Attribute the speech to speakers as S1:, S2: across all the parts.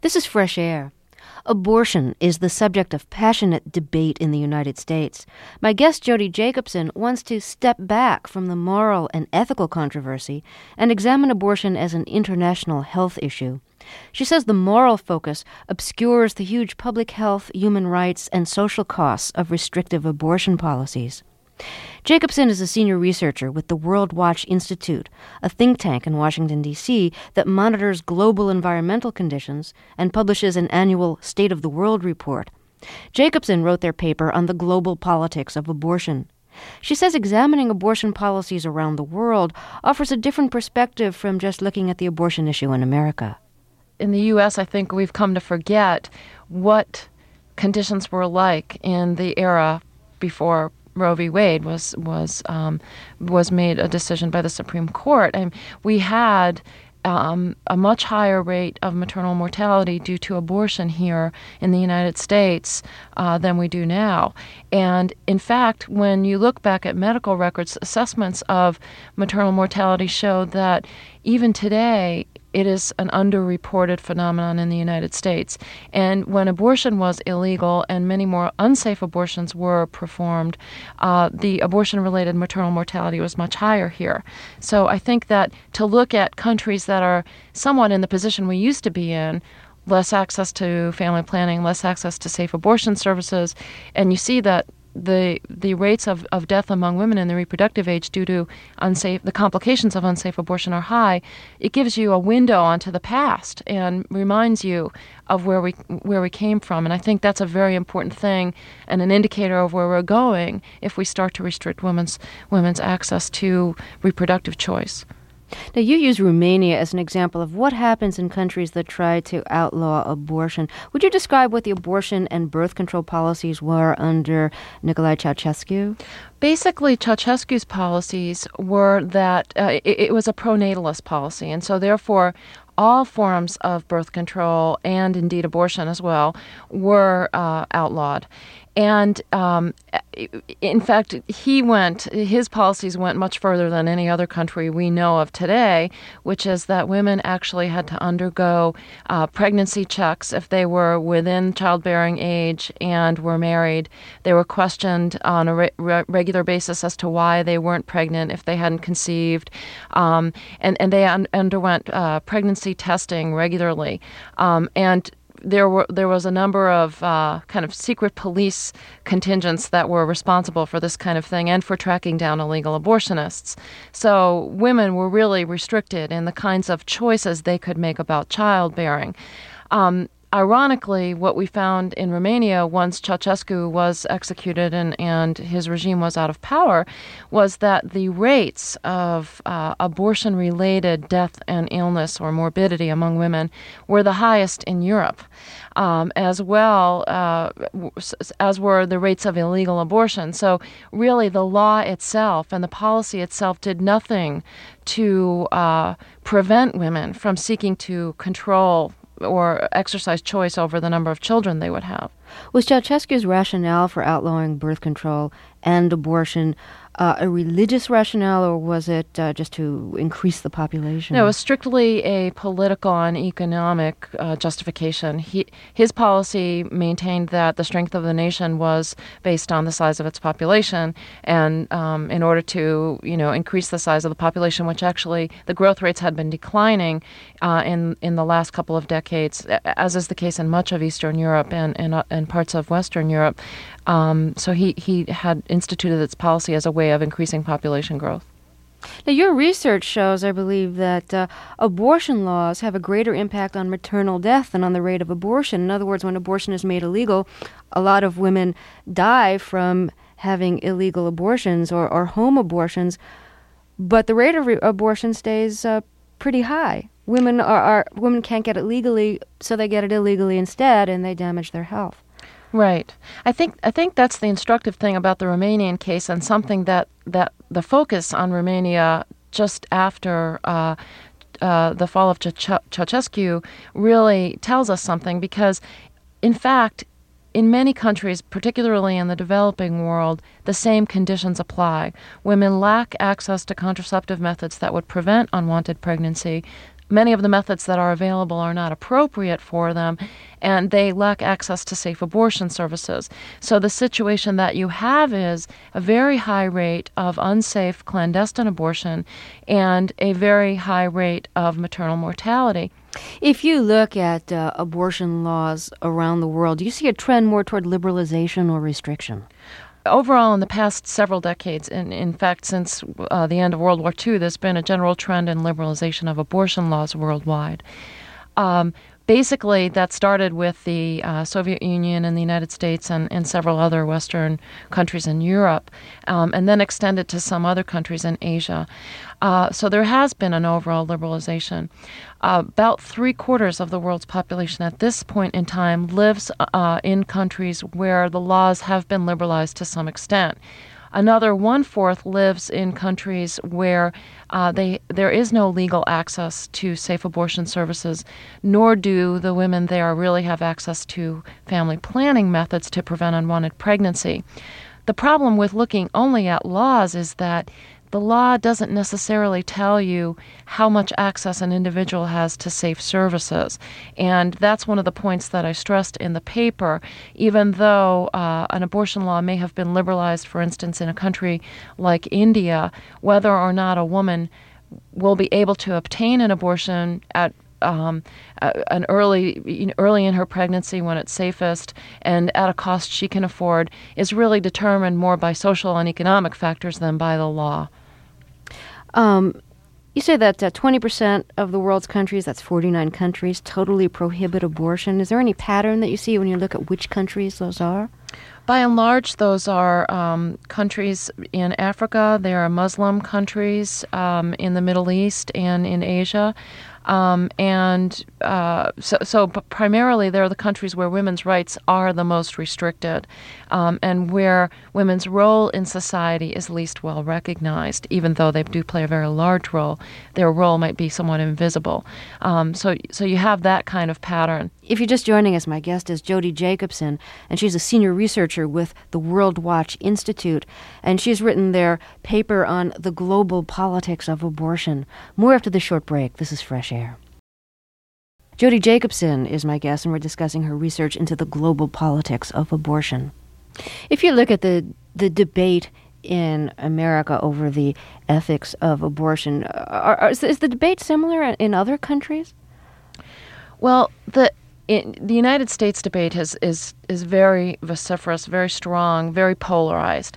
S1: This is Fresh Air. Abortion is the subject of passionate debate in the United States. My guest, Jodi Jacobson, wants to step back from the moral and ethical controversy and examine abortion as an international health issue. She says the moral focus obscures the huge public health, human rights, and social costs of restrictive abortion policies. Jacobson is a senior researcher with the World Watch Institute, a think tank in Washington, D.C. that monitors global environmental conditions and publishes an annual State of the World report. Jacobson wrote their paper on the global politics of abortion. She says examining abortion policies around the world offers a different perspective from just looking at the abortion issue in America.
S2: In the U.S., I think we've come to forget what conditions were like in the era before Roe v. Wade was made a decision by the Supreme Court. And we had a much higher rate of maternal mortality due to abortion here in the United States than we do now. And in fact, when you look back at medical records, assessments of maternal mortality show that even today, it is an underreported phenomenon in the United States. And when abortion was illegal and many more unsafe abortions were performed, the abortion-related maternal mortality was much higher here. So I think that to look at countries that are somewhat in the position we used to be in, less access to family planning, less access to safe abortion services, and you see that the rates of death among women in the reproductive age due to the complications of unsafe abortion are high, it gives you a window onto the past and reminds you of where we came from. And I think that's a very important thing and an indicator of where we're going if we start to restrict women's access to reproductive choice.
S1: Now, you use Romania as an example of what happens in countries that try to outlaw abortion. Would you describe what the abortion and birth control policies were under Nicolae Ceausescu?
S2: Basically, Ceausescu's policies were that it was a pro-natalist policy, and so therefore all forms of birth control and indeed abortion as well were outlawed. And in fact, his policies went much further than any other country we know of today, which is that women actually had to undergo pregnancy checks if they were within childbearing age and were married. They were questioned on a regular basis as to why they weren't pregnant if they hadn't conceived. And they underwent pregnancy testing regularly. And there was a number of kind of secret police contingents that were responsible for this kind of thing and for tracking down illegal abortionists. So women were really restricted in the kinds of choices they could make about childbearing. Ironically, what we found in Romania once Ceausescu was executed and his regime was out of power was that the rates of abortion-related death and illness or morbidity among women were the highest in Europe, as well as were the rates of illegal abortion. So really the law itself and the policy itself did nothing to prevent women from seeking to control or exercise choice over the number of children they would have.
S1: Was Ceausescu's rationale for outlawing birth control and abortion a religious rationale, or was it just to increase the population?
S2: No, it was strictly a political and economic justification. His policy maintained that the strength of the nation was based on the size of its population, and in order to, increase the size of the population, which actually the growth rates had been declining in the last couple of decades, as is the case in much of Eastern Europe and parts of Western Europe. So he had instituted its policy as a way of increasing population growth.
S1: Now, your research shows, I believe, that abortion laws have a greater impact on maternal death than on the rate of abortion. In other words, when abortion is made illegal, a lot of women die from having illegal abortions or home abortions, but the rate of abortion stays pretty high. Women can't get it legally, so they get it illegally instead, and they damage their health.
S2: Right. I think that's the instructive thing about the Romanian case, and something that the focus on Romania just after the fall of Ceausescu really tells us something, because, in fact, in many countries, particularly in the developing world, the same conditions apply. Women lack access to contraceptive methods that would prevent unwanted pregnancy. many of the methods that are available are not appropriate for them, and they lack access to safe abortion services. So the situation that you have is a very high rate of unsafe clandestine abortion and a very high rate of maternal mortality.
S1: If you look at abortion laws around the world, do you see a trend more toward liberalization or restriction?
S2: Overall, in the past several decades, in fact, since the end of World War II, there's been a general trend in liberalization of abortion laws worldwide. Basically, that started with the Soviet Union and the United States and several other Western countries in Europe, and then extended to some other countries in Asia. So there has been an overall liberalization. About 3/4 of the world's population at this point in time lives in countries where the laws have been liberalized to some extent. Another 1/4 lives in countries where there is no legal access to safe abortion services, nor do the women there really have access to family planning methods to prevent unwanted pregnancy. The problem with looking only at laws is that the law doesn't necessarily tell you how much access an individual has to safe services. And that's one of the points that I stressed in the paper. Even though an abortion law may have been liberalized, for instance, in a country like India, whether or not a woman will be able to obtain an abortion at an early in her pregnancy when it's safest and at a cost she can afford is really determined more by social and economic factors than by the law.
S1: You say that 20% of the world's countries, that's 49 countries, totally prohibit abortion. Is there any pattern that you see when you look at which countries those are?
S2: By and large, those are countries in Africa. There are Muslim countries in the Middle East and in Asia. So primarily they're the countries where women's rights are the most restricted and where women's role in society is least well recognized. Even though they do play a very large role, their role might be somewhat invisible. So you have that kind of pattern.
S1: If you're just joining us, my guest is Jody Jacobson, and she's a senior researcher with the World Watch Institute, and she's written their paper on the global politics of abortion. More after this short break. This is Fresh Air. Jody Jacobson is my guest, and we're discussing her research into the global politics of abortion. If you look at the debate in America over the ethics of abortion, is the debate similar in other countries?
S2: Well, the United States debate is very vociferous, very strong, very polarized.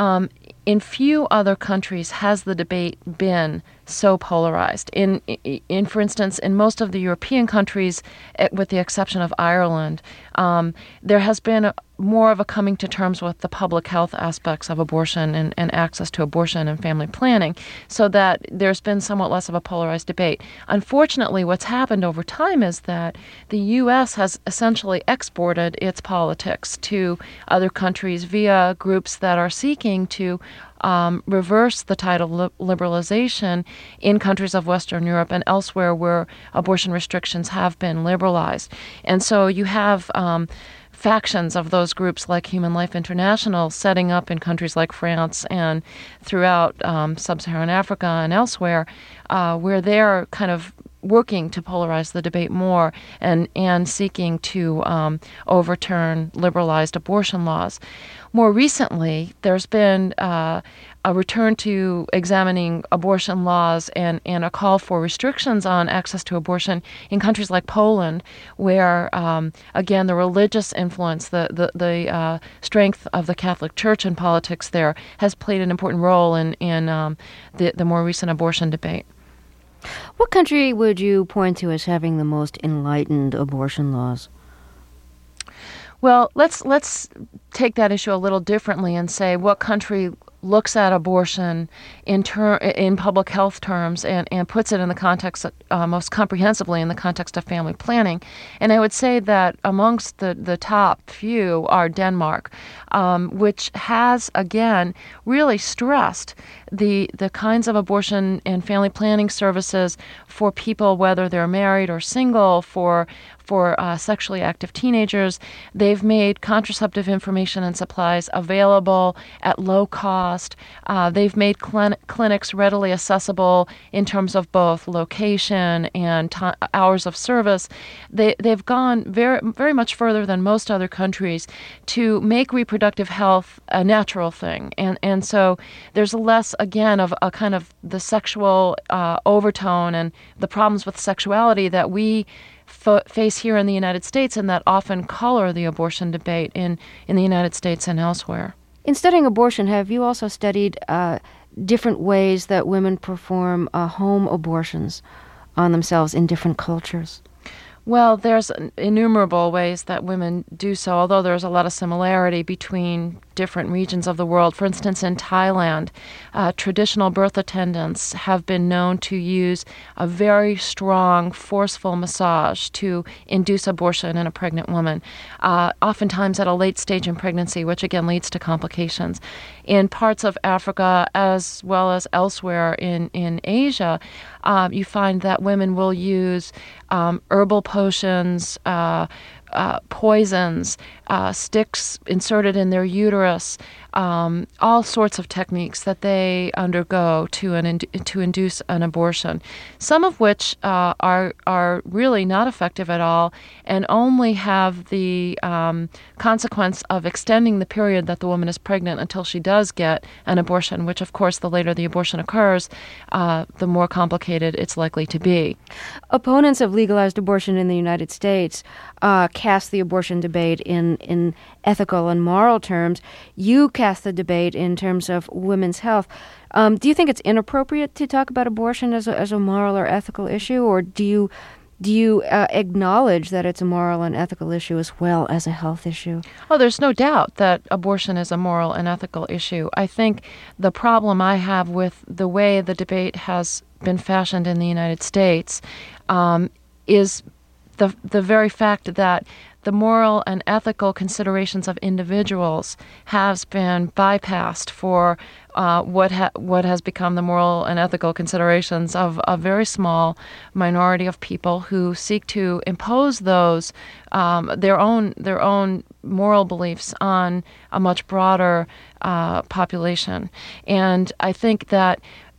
S2: In few other countries has the debate been so polarized. For instance, in most of the European countries, with the exception of Ireland, there has been more of a coming to terms with the public health aspects of abortion and access to abortion and family planning, so that there's been somewhat less of a polarized debate. Unfortunately, what's happened over time is that the U.S. has essentially exported its politics to other countries via groups that are seeking to reverse the tide of liberalization in countries of Western Europe and elsewhere where abortion restrictions have been liberalized. And so you have factions of those groups like Human Life International setting up in countries like France and throughout sub-Saharan Africa and elsewhere where they're kind of working to polarize the debate more and seeking to overturn liberalized abortion laws. More recently, there's been a return to examining abortion laws and a call for restrictions on access to abortion in countries like Poland, where, again, the religious influence, the strength of the Catholic Church in politics there has played an important role in the more recent abortion debate.
S1: What country would you point to as having the most enlightened abortion laws?
S2: Well, let's take that issue a little differently and say what country looks at abortion in public health terms and puts it in the context most comprehensively in the context of family planning. And I would say that amongst the top few are Denmark, which has, again, really stressed the kinds of abortion and family planning services for people, whether they're married or single, for sexually active teenagers. They've made contraceptive information and supplies available at low cost. They've made clinics readily accessible in terms of both location and hours of service. They've gone very, very much further than most other countries to make reproductive health a natural thing. And so there's less, again, of a kind of the sexual overtone and the problems with sexuality that we face here in the United States and that often color the abortion debate in the United States and elsewhere.
S1: In studying abortion, have you also studied different ways that women perform home abortions on themselves in different cultures?
S2: Well, there's innumerable ways that women do so, although there's a lot of similarity between different regions of the world. For instance, in Thailand, traditional birth attendants have been known to use a very strong, forceful massage to induce abortion in a pregnant woman, oftentimes at a late stage in pregnancy, which again leads to complications. In parts of Africa, as well as elsewhere in Asia, you find that women will use herbal potions, poisons, sticks inserted in their uterus, all sorts of techniques that they undergo to induce an abortion, some of which are really not effective at all and only have the consequence of extending the period that the woman is pregnant until she does get an abortion, which, of course, the later the abortion occurs, the more complicated it's likely to be.
S1: Opponents of legalized abortion in the United States cast the abortion debate in ethical and moral terms. You cast the debate in terms of women's health. Do you think it's inappropriate to talk about abortion as a moral or ethical issue, or do you acknowledge that it's a moral and ethical issue as well as a health issue?
S2: Oh, there's no doubt that abortion is a moral and ethical issue. I think the problem I have with the way the debate has been fashioned in the United States is the very fact that the moral and ethical considerations of individuals has been bypassed for what has become the moral and ethical considerations of a very small minority of people who seek to impose those their own moral beliefs on a much broader population. And I think that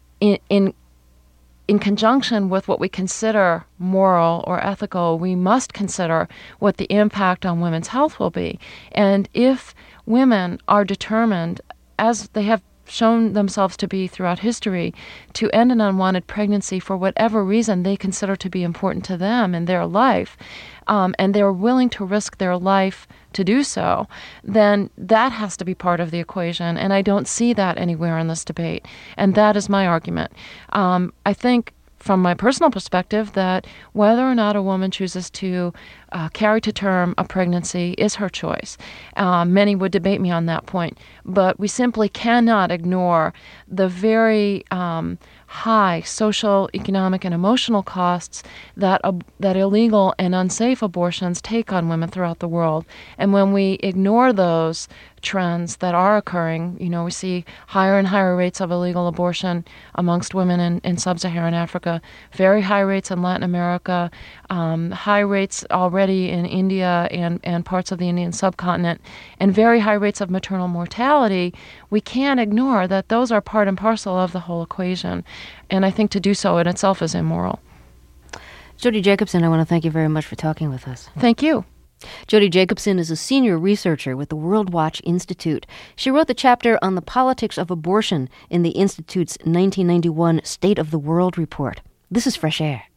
S2: in conjunction with what we consider moral or ethical, we must consider what the impact on women's health will be. And if women are determined, as they have shown themselves to be throughout history, to end an unwanted pregnancy for whatever reason they consider to be important to them in their life, and they're willing to risk their life to do so, then that has to be part of the equation. And I don't see that anywhere in this debate. And that is my argument. I think, from my personal perspective, that whether or not a woman chooses to carry to term a pregnancy is her choice. Many would debate me on that point, but we simply cannot ignore the very high social, economic, and emotional costs that illegal and unsafe abortions take on women throughout the world. And when we ignore those trends that are occurring, we see higher and higher rates of illegal abortion amongst women in sub-Saharan Africa, very high rates in Latin America, high rates already in India and parts of the Indian subcontinent, and very high rates of maternal mortality. We can't ignore that those are part and parcel of the whole equation. And I think to do so in itself is immoral.
S1: Jodi Jacobson, I want to thank you very much for talking with us.
S2: Thank you.
S1: Jodi Jacobson is a senior researcher with the World Watch Institute. She wrote the chapter on the politics of abortion in the Institute's 1991 State of the World report. This is Fresh Air.